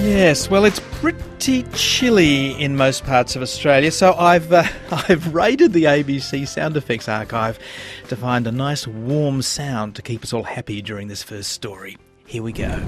Yes, well, it's pretty chilly in most parts of Australia, so I've raided the ABC sound effects archive to find a nice warm sound to keep us all happy during this first story. Here we go.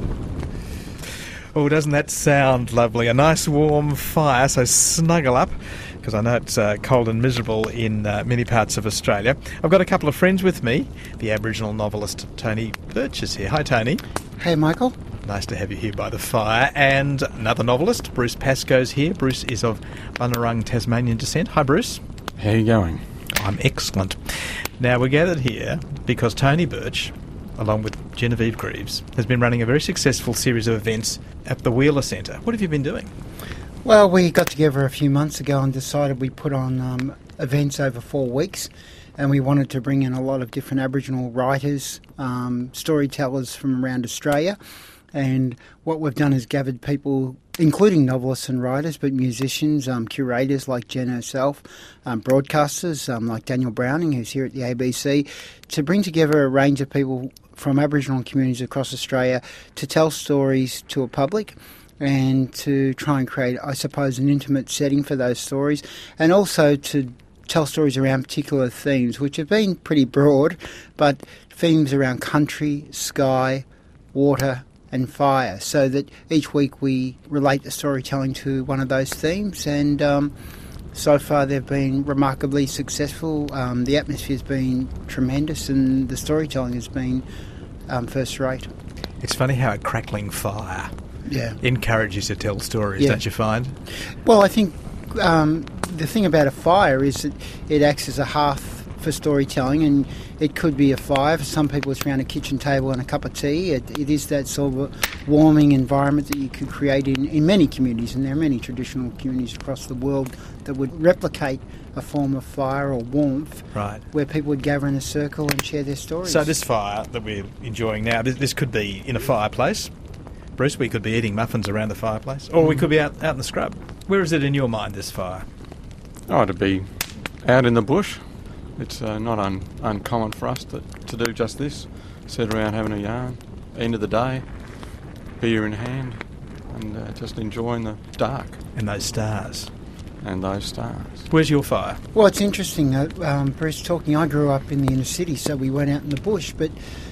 Oh, doesn't that sound lovely? A nice warm fire, so snuggle up, because I know it's cold and miserable in many parts of Australia. I've got a couple of friends with me. The Aboriginal novelist Tony Birch is here. Hi, Tony. Hey, Michael. Nice to have you here by the fire. And another novelist, Bruce Pascoe's here. Bruce is of Bunurong Tasmanian descent. Hi, Bruce. How are you going? I'm excellent. Now, we're gathered here because Tony Birch, along with Genevieve Greaves, has been running a very successful series of events at the Wheeler Centre. What have you been doing? Well, we got together a few months ago and decided we'd put on events over 4 weeks, and we wanted to bring in a lot of different Aboriginal writers, storytellers from around Australia. And what we've done is gathered people, including novelists and writers, but musicians, curators like Jen herself, broadcasters like Daniel Browning, who's here at the ABC, to bring together a range of people from Aboriginal communities across Australia to tell stories to a public and to try and create, I suppose, an intimate setting for those stories, and also to tell stories around particular themes, which have been pretty broad, but themes around country, sky, water, and fire, so that each week we relate the storytelling to one of those themes, and so far they've been remarkably successful. The atmosphere's been tremendous and the storytelling has been first rate. It's funny how a crackling fire encourages you to tell stories, don't you find? Well, I think the thing about a fire is that it acts as a hearth for storytelling, and it could be a fire. For some people it's around a kitchen table and a cup of tea. It is that sort of warming environment that you could create in many communities, and there are many traditional communities across the world that would replicate a form of fire or warmth, right, where people would gather in a circle and share their stories. So this fire that we're enjoying now, this could be in a fireplace. Bruce, we could be eating muffins around the fireplace, or we could be out in the scrub. Where is it in your mind, this fire? Oh, to be out in the bush. It's not uncommon for us to do just this. Sit around having a yarn, end of the day, beer in hand, and just enjoying the dark. And those stars. Where's your fire? Well, it's interesting, Bruce talking. I grew up in the inner city, so we went out in the bush, but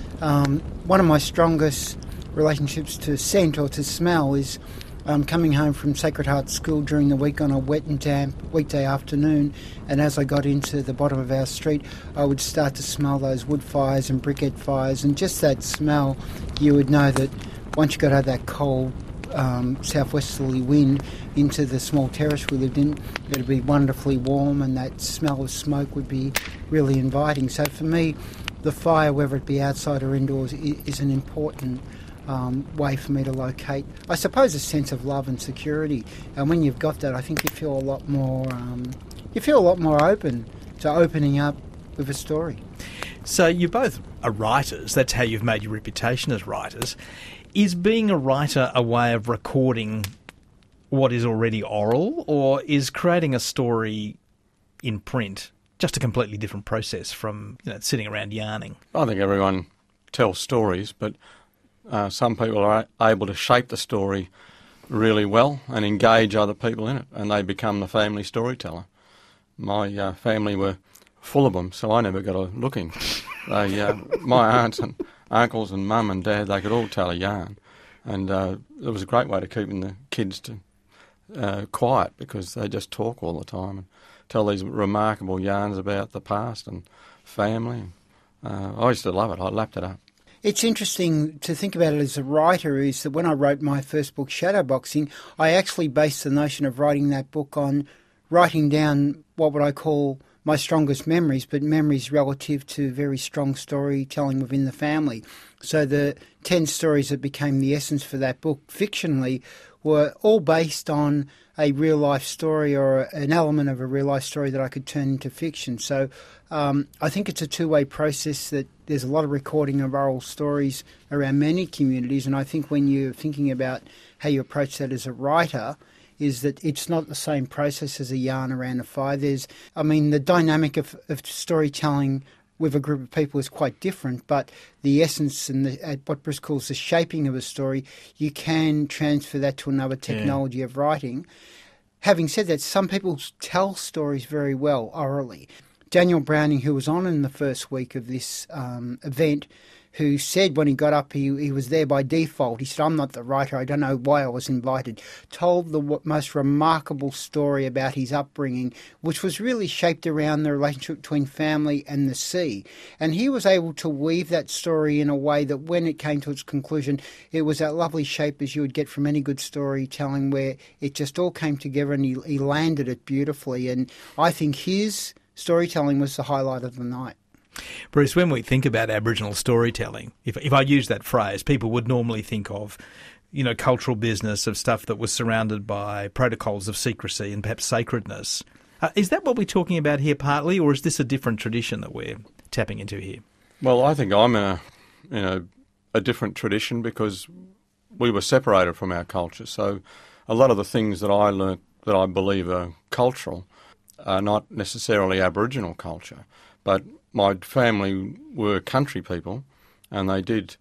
one of my strongest relationships to scent or to smell is coming home from Sacred Heart School during the week on a wet and damp weekday afternoon, and as I got into the bottom of our street, I would start to smell those wood fires and briquette fires, and just that smell, you would know that once you got out of that cold southwesterly wind into the small terrace we lived in, it would be wonderfully warm, and that smell of smoke would be really inviting. So for me, the fire, whether it be outside or indoors, is an important way for me to locate, I suppose, a sense of love and security. And when you've got that, I think you feel a lot more open to opening up with a story. So you both are writers. That's how you've made your reputation as writers. Is being a writer a way of recording what is already oral, or is creating a story in print just a completely different process from sitting around yarning? I think everyone tells stories, but some people are able to shape the story really well and engage other people in it, and they become the family storyteller. My family were full of them, so I never got a looking. My aunts and uncles and mum and dad, they could all tell a yarn, and it was a great way to keeping the kids quiet, because they just talk all the time and tell these remarkable yarns about the past and family. I used to love it. I lapped it up. It's interesting to think about it as a writer, is that when I wrote my first book, Shadowboxing, I actually based the notion of writing that book on writing down what would I call my strongest memories, but memories relative to very strong storytelling within the family. So the 10 stories that became the essence for that book fictionally were all based on a real-life story or an element of a real-life story that I could turn into fiction. So I think it's a two-way process, that there's a lot of recording of oral stories around many communities, and I think when you're thinking about how you approach that as a writer, is that it's not the same process as a yarn around a fire. The dynamic of storytelling with a group of people is quite different, but the essence and what Bruce calls the shaping of a story, you can transfer that to another technology of writing. Having said that, some people tell stories very well orally. Daniel Browning, who was on in the first week of this event, who said when he got up he was there by default. He said, I'm not the writer, I don't know why I was invited. Told the most remarkable story about his upbringing, which was really shaped around the relationship between family and the sea. And he was able to weave that story in a way that when it came to its conclusion, it was that lovely shape as you would get from any good storytelling, where it just all came together and he landed it beautifully. And I think his storytelling was the highlight of the night. Bruce, when we think about Aboriginal storytelling, if I use that phrase, people would normally think of, cultural business, of stuff that was surrounded by protocols of secrecy and perhaps sacredness. Is that what we're talking about here partly, or is this a different tradition that we're tapping into here? Well, I think I'm in a different tradition because we were separated from our culture. So a lot of the things that I learnt that I believe are cultural are not necessarily Aboriginal culture, but my family were country people, and they did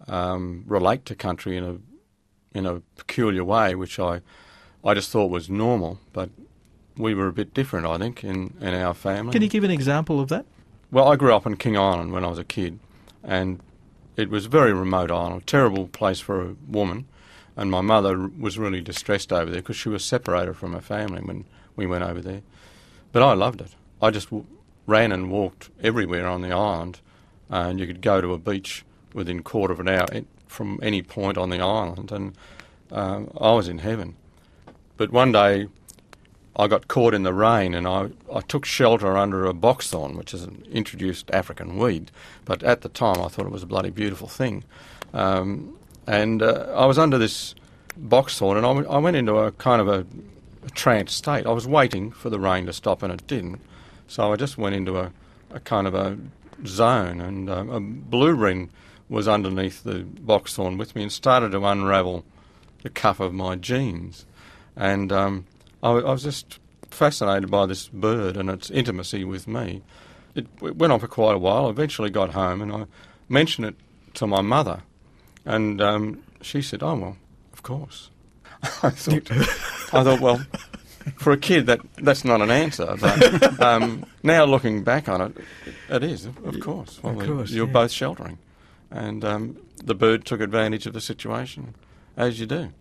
relate to country in a peculiar way, which I just thought was normal. But we were a bit different, I think, in our family. Can you give an example of that? Well, I grew up in King Island when I was a kid, and it was a very remote island, a terrible place for a woman, and my mother was really distressed over there because she was separated from her family when we went over there. But I loved it. I just ran and walked everywhere on the island, and you could go to a beach within a quarter of an hour from any point on the island, and I was in heaven. But one day I got caught in the rain, and I took shelter under a boxthorn, which is an introduced African weed, but at the time I thought it was a bloody beautiful thing. And I was under this boxthorn, and I went into a kind of a trance state. I was waiting for the rain to stop, and it didn't. So I just went into a kind of a zone, and a blue wren was underneath the boxthorn with me and started to unravel the cuff of my jeans. And I was just fascinated by this bird and its intimacy with me. It went on for quite a while. I eventually got home, and I mentioned it to my mother, and she said, "Oh, well, of course." I thought, well, for a kid, that's not an answer. But now looking back on it, it is, of course. Well, of course, you're both sheltering. And the bird took advantage of the situation, as you do.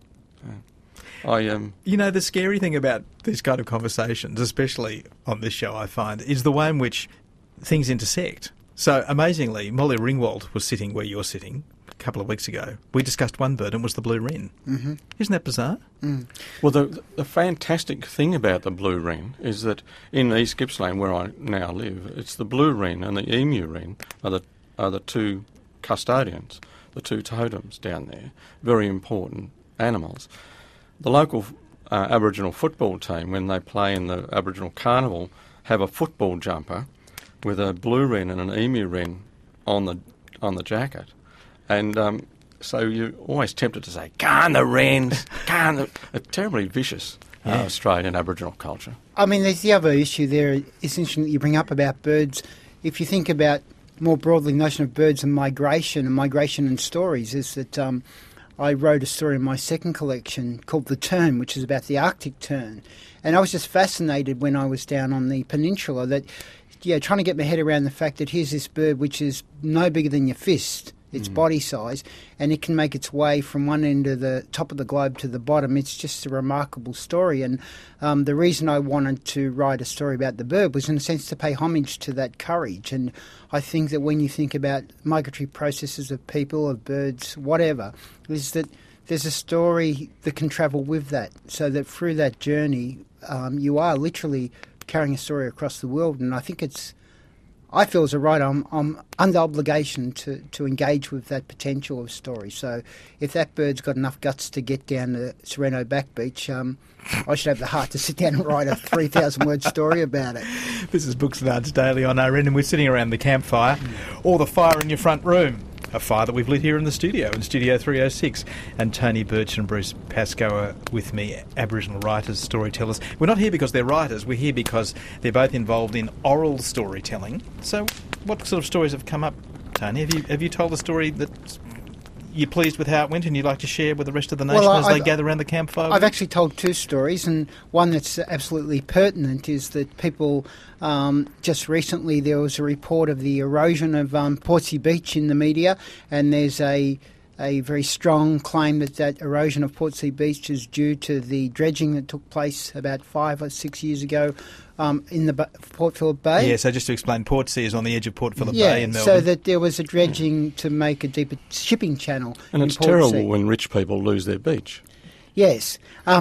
The scary thing about these kind of conversations, especially on this show, I find, is the way in which things intersect. So, amazingly, Molly Ringwald was sitting where you're sitting a couple of weeks ago. We discussed one bird, and it was the blue wren. Mm-hmm. Isn't that bizarre? Mm. Well, the fantastic thing about the blue wren is that in East Gippsland, where I now live, it's the blue wren and the emu wren are the two custodians, the two totems down there. Very important animals. The local Aboriginal football team, when they play in the Aboriginal Carnival, have a football jumper with a blue wren and an emu wren on the jacket. And so you're always tempted to say, "Can the wrens, can the..." A terribly vicious Australian Aboriginal culture. I mean, there's the other issue there, essentially, that you bring up about birds. If you think about more broadly the notion of birds and migration and stories, is that I wrote a story in my second collection called The Tern, which is about the Arctic tern. And I was just fascinated when I was down on the peninsula that, trying to get my head around the fact that here's this bird which is no bigger than your fist, its body size, and it can make its way from one end of the top of the globe to the bottom. It's just a remarkable story. And the reason I wanted to write a story about the bird was, in a sense, to pay homage to that courage. And I think that when you think about migratory processes of people, of birds, whatever, is that there's a story that can travel with that, so that through that journey you are literally carrying a story across the world. And I think I feel as a writer, I'm under obligation to engage with that potential of story. So if that bird's got enough guts to get down to Sereno Back Beach, I should have the heart to sit down and write a 3,000-word story about it. This is Books and Arts Daily on RN, and we're sitting around the campfire, or the fire in your front room. a fire that we've lit here in the studio, in Studio 306. And Tony Birch and Bruce Pascoe are with me, Aboriginal writers, storytellers. We're not here because they're writers, we're here because they're both involved in oral storytelling. So what sort of stories have come up, Tony? Have you told a story that you're pleased with how it went and you'd like to share with the rest of the nation as they gather around the campfire? I've actually told two stories, and one that's absolutely pertinent is that people, just recently there was a report of the erosion of Portsea Beach in the media, and there's a very strong claim that erosion of Portsea Beach is due to the dredging that took place about 5 or 6 years ago in the Port Phillip Bay. Yeah, so just to explain, Portsea is on the edge of Port Phillip Bay in Melbourne. So that there was a dredging to make a deeper shipping channel. And it's terrible when rich people lose their beach. Yes,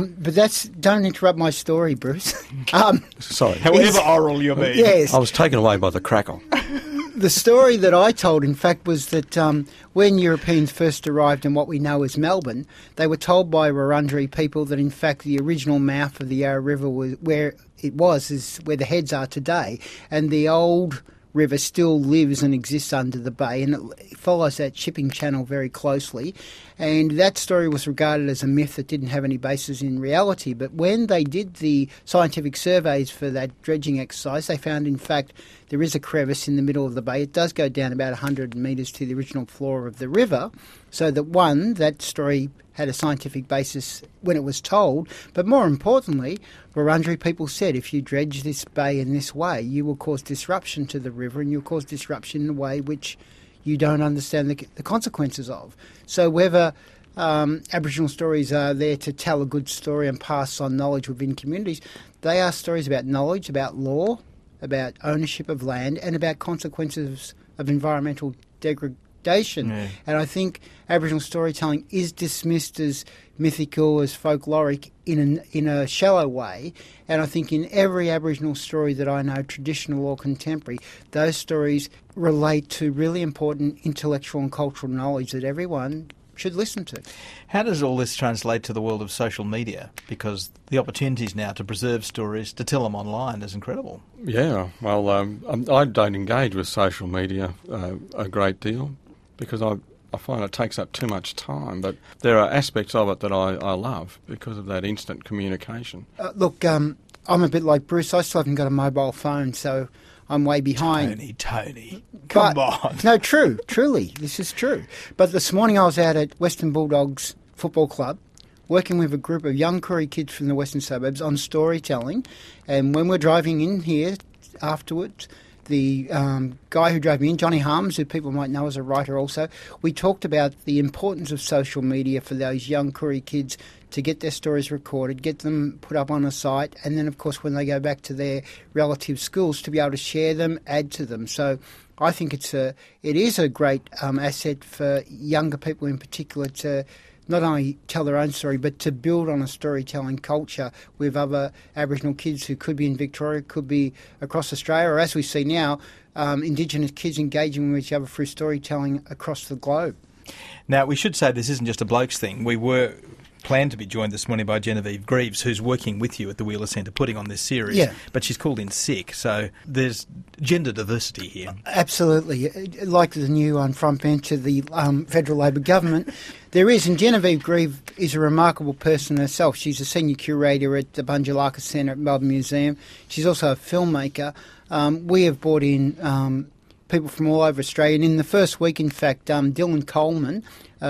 but don't interrupt my story, Bruce. Sorry. However oral you're being. Yes. I was taken away by the crackle. The story that I told, in fact, was that when Europeans first arrived in what we know as Melbourne, they were told by Wurundjeri people that, in fact, the original mouth of the Yarra River was where it was, is where the heads are today, and the old river still lives and exists under the bay, and it follows that shipping channel very closely. And that story was regarded as a myth that didn't have any basis in reality. But when they did the scientific surveys for that dredging exercise, they found, in fact, there is a crevice in the middle of the bay. It does go down about 100 metres to the original floor of the river, so that story had a scientific basis when it was told. But more importantly, Wurundjeri people said, if you dredge this bay in this way, you will cause disruption to the river, and you'll cause disruption in a way which you don't understand the consequences of. So whether Aboriginal stories are there to tell a good story and pass on knowledge within communities, they are stories about knowledge, about law, about ownership of land, and about consequences of environmental degradation. Yeah. And I think Aboriginal storytelling is dismissed as mythical, as folkloric in a shallow way. And I think in every Aboriginal story that I know, traditional or contemporary, those stories relate to really important intellectual and cultural knowledge that everyone should listen to. How does all this translate to the world of social media? Because the opportunities now to preserve stories, to tell them online, is incredible. Yeah, well, I don't engage with social media a great deal because I find it takes up too much time. But there are aspects of it that I love because of that instant communication. Look, I'm a bit like Bruce. I still haven't got a mobile phone, so I'm way behind. Tony, come on. No, truly, this is true. But this morning I was out at Western Bulldogs Football Club working with a group of young Koori kids from the western suburbs on storytelling. And when we're driving in here afterwards, the guy who drove me in, Johnny Harms, who people might know as a writer also, we talked about the importance of social media for those young Koori kids to get their stories recorded, get them put up on a site, and then, of course, when they go back to their relative schools, to be able to share them, add to them. So I think it is a great asset for younger people in particular to not only tell their own story, but to build on a storytelling culture with other Aboriginal kids who could be in Victoria, could be across Australia, or as we see now, Indigenous kids engaging with each other through storytelling across the globe. Now, we should say this isn't just a blokes thing. We were planned to be joined this morning by Genevieve Greaves, who's working with you at the Wheeler Centre putting on this series, but she's called in sick, so there's gender diversity here. Absolutely. Like the new front bench of the federal Labor government, there is, and Genevieve Greaves is a remarkable person herself. She's a senior curator at the Bunjalaka Centre at Melbourne Museum. She's also a filmmaker. We have brought in people from all over Australia, and in the first week, in fact, Dylan Coleman,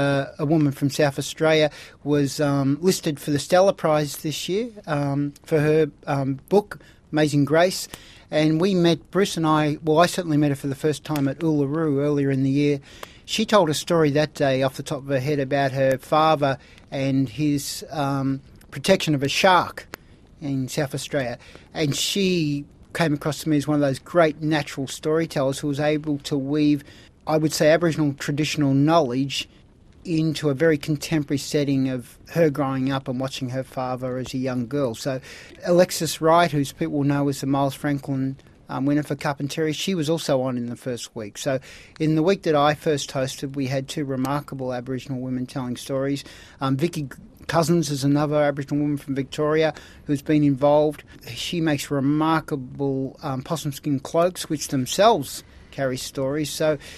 a woman from South Australia, was listed for the Stella Prize this year for her book, Amazing Grace. And we met, Bruce and I certainly met her for the first time at Uluru earlier in the year. She told a story that day off the top of her head about her father and his protection of a shark in South Australia. And she came across to me as one of those great natural storytellers who was able to weave, I would say, Aboriginal traditional knowledge into a very contemporary setting of her growing up and watching her father as a young girl. So Alexis Wright, whose people know as the Miles Franklin winner for Carpentaria, she was also on in the first week. So in the week that I first hosted, we had two remarkable Aboriginal women telling stories. Vicky Cousins is another Aboriginal woman from Victoria who's been involved. She makes remarkable possum skin cloaks, which themselves carry stories. So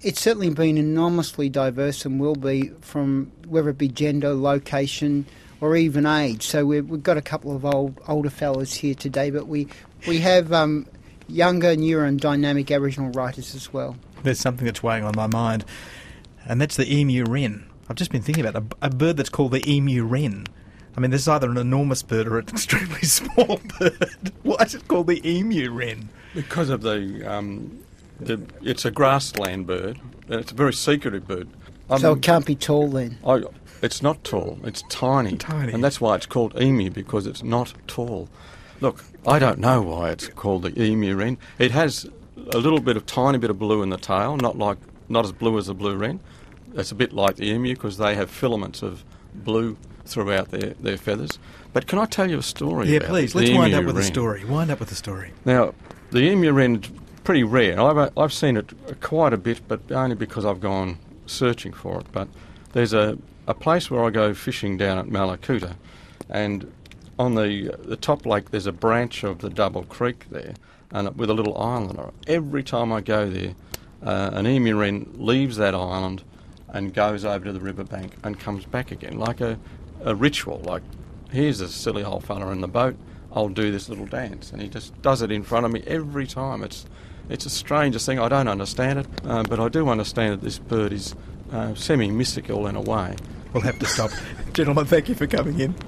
It's certainly been enormously diverse and will be, from whether it be gender, location, or even age. So we've got a couple of older fellas here today, but we have younger, newer and dynamic Aboriginal writers as well. There's something that's weighing on my mind, and that's the emu wren. I've just been thinking about a bird that's called the emu wren. I mean, this is either an enormous bird or an extremely small bird. Why is it called the emu wren? Because of it's a grassland bird, and it's a very secretive bird. So it can't be tall then? It's not tall, it's tiny. Tiny. And that's why it's called emu, because it's not tall. Look, I don't know why it's called the emu wren. It has a tiny bit of blue in the tail, not as blue as the blue wren. It's a bit like the emu because they have filaments of blue throughout their feathers. But can I tell you a story about please. the Let's emu wind up with wren? the story. Wind up with the story. Now, the emu wren is pretty rare. I've seen it quite a bit, but only because I've gone searching for it. But there's a place where I go fishing down at Malakuta, and on the top lake there's a branch of the Double Creek there, and with a little island on it. Every time I go there, an emu wren leaves that island and goes over to the riverbank and comes back again, like a ritual. Like, here's a silly old fella in the boat, I'll do this little dance. And he just does it in front of me every time. It's the strangest thing. I don't understand it, but I do understand that this bird is semi-mystical in a way. We'll have to stop. Gentlemen, thank you for coming in.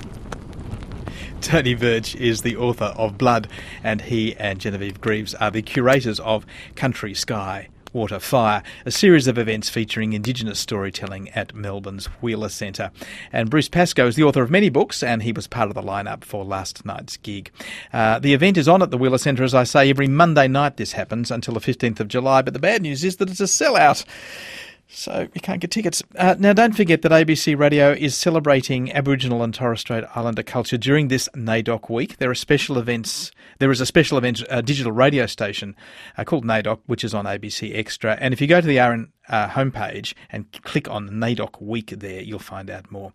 Tony Birch is the author of Blood, and he and Genevieve Greaves are the curators of Country Sky, Water, Fire, a series of events featuring Indigenous storytelling at Melbourne's Wheeler Centre. And Bruce Pascoe is the author of many books, and he was part of the lineup for last night's gig. The event is on at the Wheeler Centre, as I say, every Monday night this happens until the 15th of July, but the bad news is that it's a sellout. So you can't get tickets. Now, don't forget that ABC Radio is celebrating Aboriginal and Torres Strait Islander culture during this NAIDOC week. There are special events. There is a special event, a digital radio station called NAIDOC, which is on ABC Extra. And if you go to the RN homepage and click on NAIDOC week there, you'll find out more.